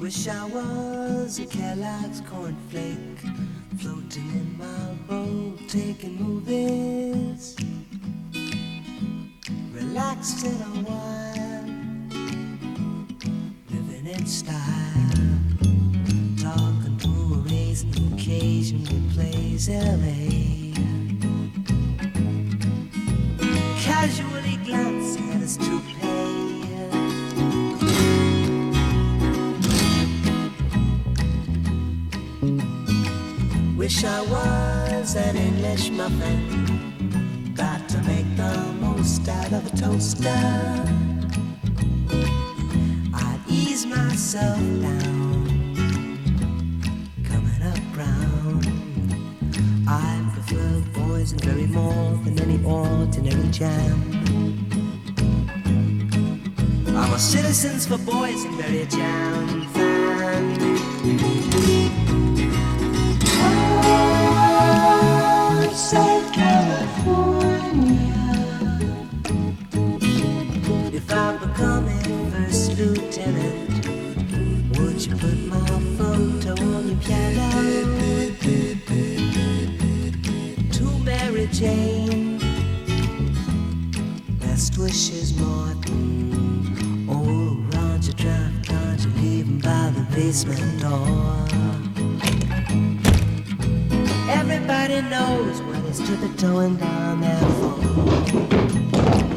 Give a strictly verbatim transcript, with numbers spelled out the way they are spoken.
Wish I was a Kellogg's cornflake, floating in my boat, taking movies, relaxed in a while, living in style, talking to a raisin who occasionally plays L A, casually glancing at his toupee. Wish I was an English muffin, got to make the most out of a toaster. I'd ease myself down, coming up brown. I prefer boysenberry more than any ordinary jam. I'm a Citizens for Boysenberry Jam fan. Oh, say California, if I become a first lieutenant, would you put my photo on your piano? To Mary Jane, best wishes, Martin. Oh, Roger, drive, can't you leave him by the basement door? Everybody knows what he's tiptoeing down there for.